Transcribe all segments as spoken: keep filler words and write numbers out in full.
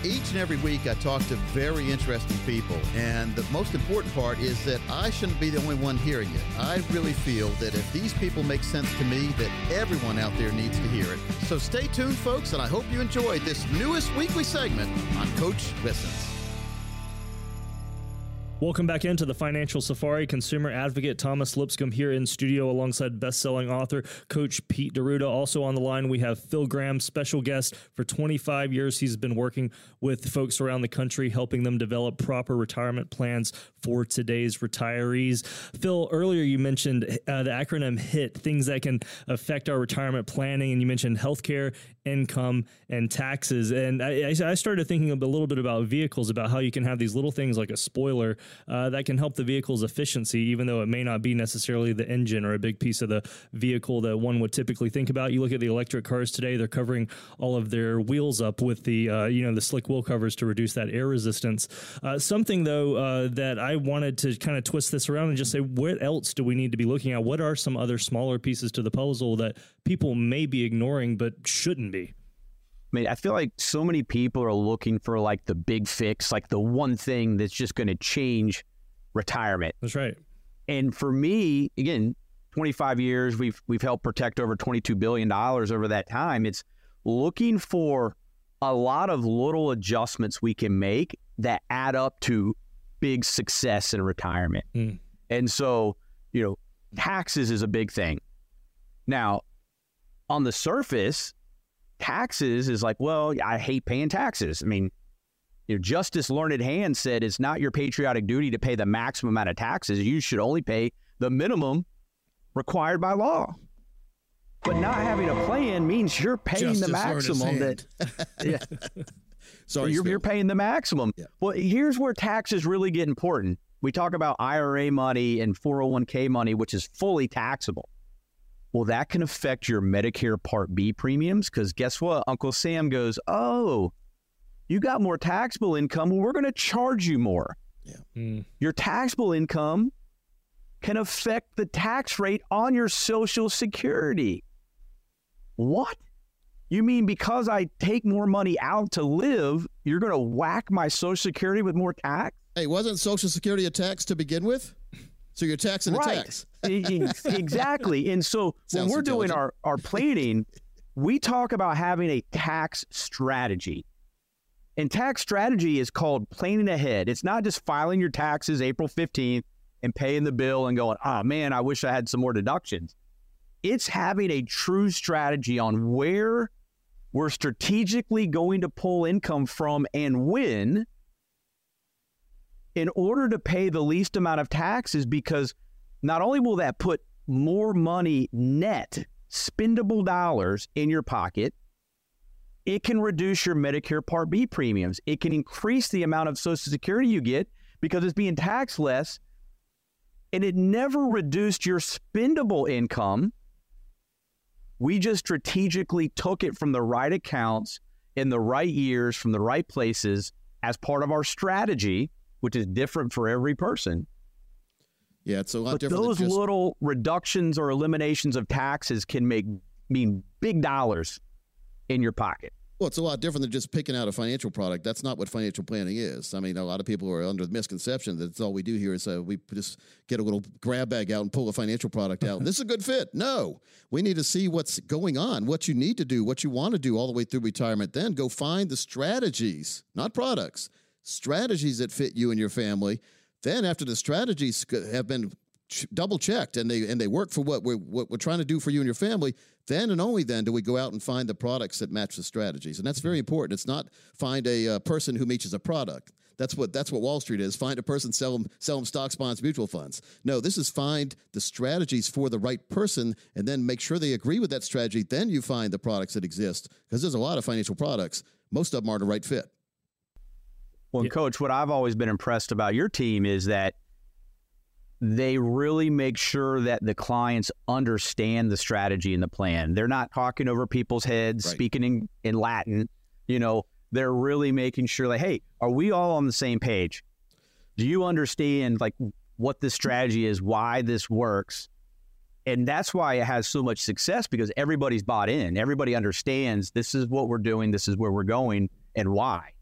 Each and every week I talk to very interesting people, and the most important part is that I shouldn't be the only one hearing it. I really feel that if these people make sense to me, that everyone out there needs to hear it. So stay tuned, folks, and I hope you enjoyed this newest weekly segment on Coach Listens. Welcome back into the Financial Safari. Consumer advocate Thomas Lipscomb here in studio alongside best-selling author Coach Pete D'Arruda. Also on the line, we have Phil Graham, special guest. For twenty-five years, he's been working with folks around the country, helping them develop proper retirement plans for today's retirees. Phil, earlier you mentioned uh, the acronym HIT, things that can affect our retirement planning, and you mentioned healthcare, income, and taxes. And I, I started thinking a little bit about vehicles, about how you can have these little things like a spoiler Uh, that can help the vehicle's efficiency, even though it may not be necessarily the engine or a big piece of the vehicle that one would typically think about. You look at the electric cars today; they're covering all of their wheels up with the uh, you know the slick wheel covers to reduce that air resistance. Uh, something though uh, that I wanted to kind of twist this around and just say, what else do we need to be looking at? What are some other smaller pieces to the puzzle that people may be ignoring but shouldn't be? I mean, I feel like so many people are looking for like the big fix, like the one thing that's just going to change retirement. That's right. And for me, again, twenty-five years, we've we've helped protect over twenty-two billion dollars over that time. It's looking for a lot of little adjustments we can make that add up to big success in retirement. Mm. And so, you know, taxes is a big thing. Now, on the surface, taxes is like, well, I hate paying taxes. I mean, you know, Justice Learned Hand said it's not your patriotic duty to pay the maximum amount of taxes. You should only pay the minimum required by law. But not having a plan means you're paying Justice the maximum that yeah. Sorry, you're, you're paying the maximum. Yeah. Well, here's where taxes really get important. We talk about I R A money and four oh one k money, which is fully taxable. Well, that can affect your Medicare Part B premiums because guess what? Uncle Sam goes, oh, you got more taxable income. Well, we're going to charge you more. Yeah. Mm. Your taxable income can affect the tax rate on your Social Security. What? You mean because I take more money out to live, you're going to whack my Social Security with more tax? Hey, wasn't Social Security a tax to begin with? So you're taxing the right. tax. Exactly. And so when we're doing our, our planning, we talk about having a tax strategy. And tax strategy is called planning ahead. It's not just filing your taxes April fifteenth and paying the bill and going, oh, man, I wish I had some more deductions. It's having a true strategy on where we're strategically going to pull income from and when, in order to pay the least amount of taxes, because not only will that put more money net, spendable dollars in your pocket, it can reduce your Medicare Part B premiums. It can increase the amount of Social Security you get because it's being taxed less, and it never reduced your spendable income. We just strategically took it from the right accounts in the right years from the right places as part of our strategy, which is different for every person. Yeah, it's a lot but different. Those just... little reductions or eliminations of taxes can make mean big dollars in your pocket. Well, it's a lot different than just picking out a financial product. That's not what financial planning is. I mean, a lot of people are under the misconception that that's all we do here is uh, we just get a little grab bag out and pull a financial product out. This is a good fit. No, we need to see what's going on, what you need to do, what you want to do all the way through retirement. Then go find the strategies, not products, strategies that fit you and your family. Then after the strategies have been double checked and they and they work for what we're what we're trying to do for you and your family, then and only then do we go out and find the products that match the strategies. And that's very important. It's not find a uh, person who matches a product. That's what that's what Wall Street is. Find a person, sell them, sell them stocks, bonds, mutual funds. No, this is find the strategies for the right person and then make sure they agree with that strategy. Then you find the products that exist, because there's a lot of financial products. Most of them aren't the right fit. Well, yeah. Coach, what I've always been impressed about your team is that they really make sure that the clients understand the strategy and the plan. They're not talking over people's heads, right. speaking in, in Latin. You know, they're really making sure like, hey, are we all on the same page? Do you understand like what this strategy is, why this works? And that's why it has so much success, because everybody's bought in. Everybody understands this is what we're doing, this is where we're going, and why.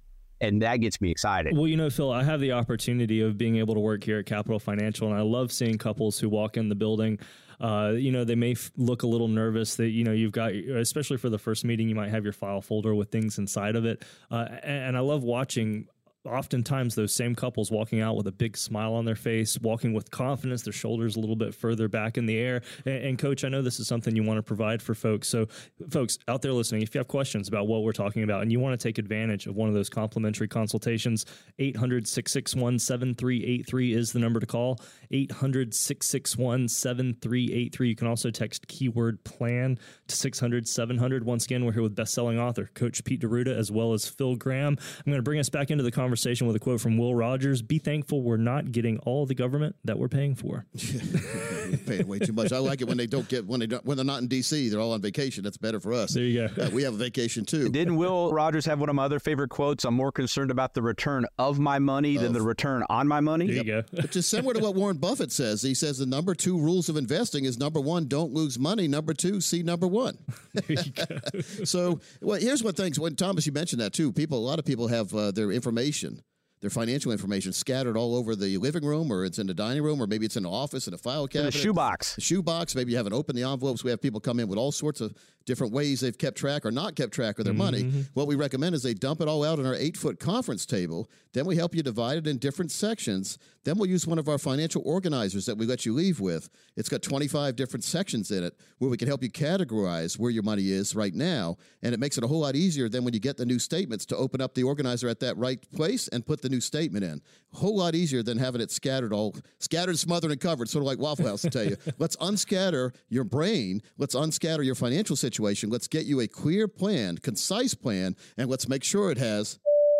and that gets me excited. Well, you know, Phil, I have the opportunity of being able to work here at Capital Financial, and I love seeing couples who walk in the building. Uh, you know, they may f- look a little nervous that, you know, you've got, especially for the first meeting, you might have your file folder with things inside of it. Uh, and, and I love watching oftentimes those same couples walking out with a big smile on their face, walking with confidence, their shoulders a little bit further back in the air. And, and Coach, I know this is something you want to provide for folks. So folks out there listening, if you have questions about what we're talking about and you want to take advantage of one of those complimentary consultations, eight hundred, six six one, seven three eight three is the number to call. eight hundred, six six one, seven three eight three. You can also text keyword plan to six hundred, seven hundred. Once again, we're here with best-selling author, Coach Pete D'Arruda, as well as Phil Gramm. I'm going to bring us back into the conversation Conversation with a quote from Will Rogers. Be thankful we're not getting all the government that we're paying for. We're paying way too much. I like it when they don't get when they don't, when they're not in D C. They're all on vacation. That's better for us. There you go. Uh, we have a vacation too. Didn't Will Rogers have one of my other favorite quotes? I'm more concerned about the return of my money than Of. the return on my money. There you go. Which is similar to what Warren Buffett says. He says the number two rules of investing is number one, don't lose money. Number two, see number one. There you go. So, well, here's what things. When Thomas, you mentioned that too. People, a lot of people have uh, their information. Their financial information scattered all over the living room, or it's in the dining room, or maybe it's in the office in a file cabinet. In a shoebox. The shoebox. Maybe you haven't opened the envelopes. We have people come in with all sorts of different ways they've kept track or not kept track of their Mm-hmm. money. What we recommend is they dump it all out on our eight-foot conference table. Then we help you divide it in different sections. Then we'll use one of our financial organizers that we let you leave with. It's got twenty-five different sections in it where we can help you categorize where your money is right now. And it makes it a whole lot easier than when you get the new statements to open up the organizer at that right place and put the new statement in. A whole lot easier than having it scattered all, scattered, smothered, and covered, sort of like Waffle House to tell you. Let's unscatter your brain. Let's unscatter your financial situation. Let's get you a clear plan, concise plan, and let's make sure it has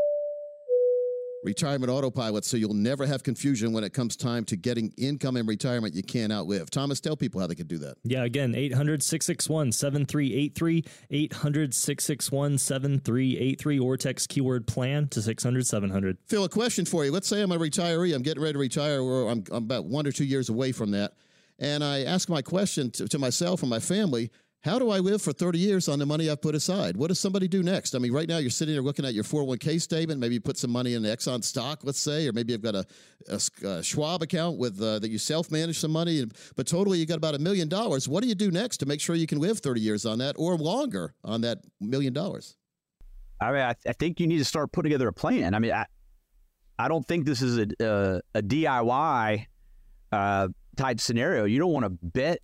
retirement autopilot so you'll never have confusion when it comes time to getting income in retirement you can't outlive. Thomas, tell people how they can do that. Yeah, again, eight hundred, six six one, seven three eight three, eight hundred, six six one, seven three eight three, or text keyword plan to six hundred, seven hundred. Phil, a question for you. Let's say I'm a retiree. I'm getting ready to retire, or I'm, I'm about one or two years away from that. And I ask my question to, to myself and my family, how do I live for thirty years on the money I've put aside? What does somebody do next? I mean, right now you're sitting there looking at your four oh one k statement. Maybe you put some money in the Exxon stock, let's say, or maybe you've got a, a, a Schwab account with uh, that you self-manage some money. But totally you got about a million dollars. What do you do next to make sure you can live thirty years on that or longer on that million dollars? I mean, I, th- I think you need to start putting together a plan. I mean, I, I don't think this is a, a, a D I Y uh, type scenario. You don't want to bet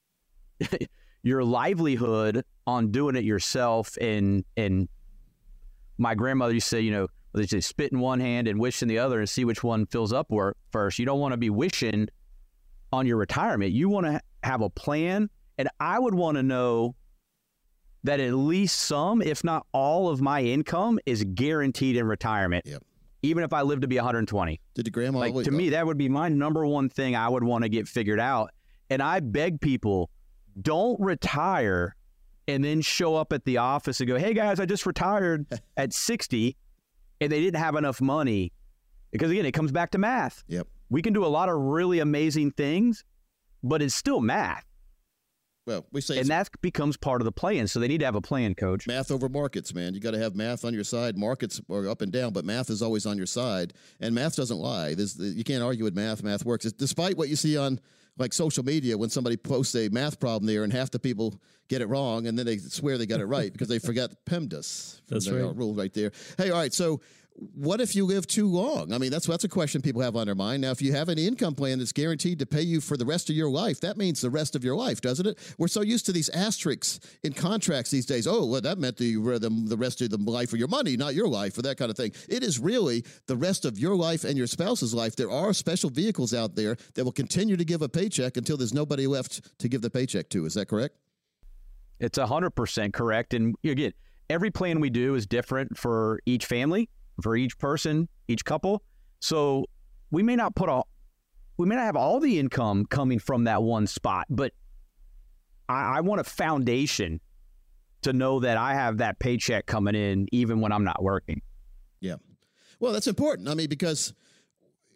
your livelihood on doing it yourself. And and my grandmother used to say, you know, they say spit in one hand and wish in the other and see which one fills up work first. You don't want to be wishing on your retirement. You want to have a plan. And I would want to know that at least some, if not all of my income is guaranteed in retirement. Yep. Even if I live to be one hundred twenty. Did the grandma Like, always, to me, that would be my number one thing I would want to get figured out. And I beg people, don't retire and then show up at the office and go, hey, guys, I just retired at sixty, and they didn't have enough money. Because, again, it comes back to math. Yep. We can do a lot of really amazing things, but it's still math. Well, we say And that becomes part of the plan. So they need to have a plan, Coach. math over markets, man. You got to have math on your side. Markets are up and down, but math is always on your side. And math doesn't lie. There's, you can't argue with math. Math works. It's, despite what you see on like social media when somebody posts a math problem there and half the people get it wrong and then they swear they got it right because they forgot PEMDAS. That's the, right. Rule right there. Hey, all right. So what if you live too long? I mean, that's that's a question people have on their mind. Now, if you have an income plan that's guaranteed to pay you for the rest of your life, that means the rest of your life, doesn't it? We're so used to these asterisks in contracts these days. Oh, well, that meant the, the, the rest of the life of your money, not your life, or that kind of thing. It is really the rest of your life and your spouse's life. There are special vehicles out there that will continue to give a paycheck until there's nobody left to give the paycheck to. Is that correct? It's one hundred percent correct. And again, every plan we do is different for each family, for each person, each couple. So we may not put all, we may not have all the income coming from that one spot, but I, I want a foundation to know that I have that paycheck coming in even when I'm not working. Yeah. Well, that's important. I mean, because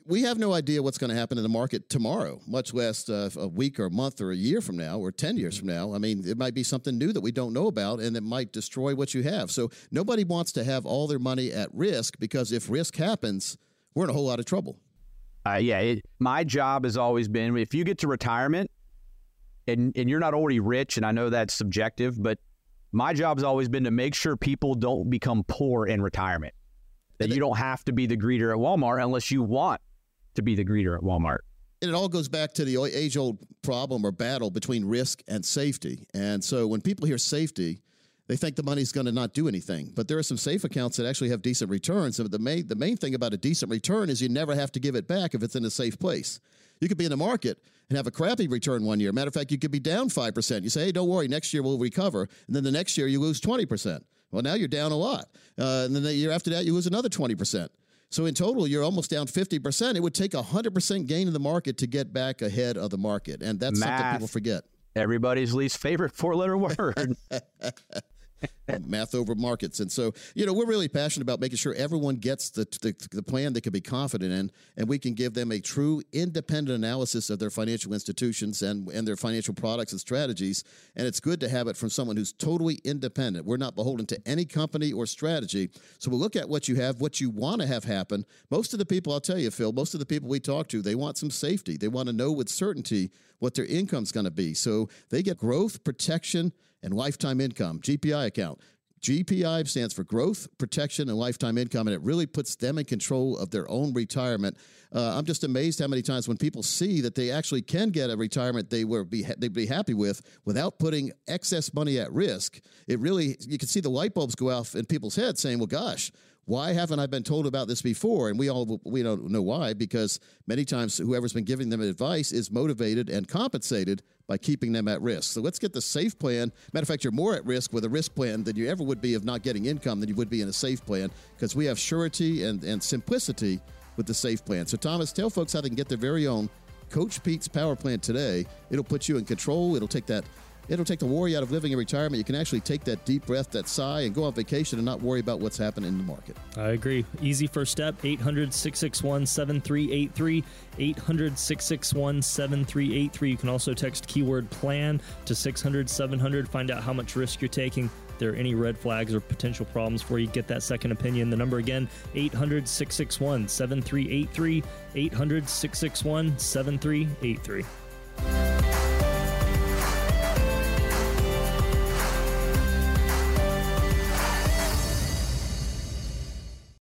we have no idea what's going to happen in the market tomorrow, much less uh, a week or a month or a year from now or ten years from now. I mean, it might be something new that we don't know about, and it might destroy what you have. So nobody wants to have all their money at risk, because if risk happens, we're in a whole lot of trouble. Uh, yeah, it, my job has always been, if you get to retirement and, and you're not already rich, and I know that's subjective, but my job has always been to make sure people don't become poor in retirement, that you don't have to be the greeter at Walmart unless you want to be the greeter at Walmart. And it all goes back to the age-old problem or battle between risk and safety. And so when people hear safety, they think the money's going to not do anything. But there are some safe accounts that actually have decent returns. So the main, the main thing about a decent return is you never have to give it back if it's in a safe place. You could be in the market and have a crappy return one year. Matter of fact, you could be down five percent. You say, hey, don't worry, next year we'll recover. And then the next year you lose twenty percent. Well, now you're down a lot. Uh, and then the year after that, you lose another twenty percent. So in total, you're almost down fifty percent. It would take a one hundred percent gain in the market to get back ahead of the market. And that's Math. something people forget. Everybody's least favorite four-letter word. Math over markets. And so, you know, we're really passionate about making sure everyone gets the, the the plan they can be confident in, and we can give them a true independent analysis of their financial institutions and, and their financial products and strategies. And it's good to have it from someone who's totally independent. We're not beholden to any company or strategy. So we'll look at what you have, what you want to have happen. Most of the people, I'll tell you, Phil, most of the people we talk to, they want some safety. They want to know with certainty what their income's going to be. So they get growth, protection, and lifetime income, G P I account. G P I stands for growth, protection, and lifetime income, and it really puts them in control of their own retirement. Uh, I'm just amazed how many times when people see that they actually can get a retirement they were be they'd be happy with without putting excess money at risk. It really, you can see the light bulbs go off in people's heads saying, well, gosh, why haven't I been told about this before? And we all we don't know why, because many times whoever's been giving them advice is motivated and compensated by keeping them at risk. So let's get the safe plan. Matter of fact, you're more at risk with a risk plan than you ever would be of not getting income than you would be in a safe plan, because we have surety and, and simplicity with the safe plan. So Thomas, tell folks how they can get their very own Coach Pete's Power Plan today. It'll put you in control. It'll take that It'll take the worry out of living in retirement. You can actually take that deep breath, that sigh, and go on vacation and not worry about what's happening in the market. I agree. Easy first step, eight hundred, six six one, seven three eight three, eight hundred, six six one, seven three eight three. You can also text keyword PLAN to six hundred, seven hundred. Find out how much risk you're taking. If there are any red flags or potential problems for you, get that second opinion. The number again, eight hundred, six six one, seven three eight three, eight hundred, six six one, seven three eight three.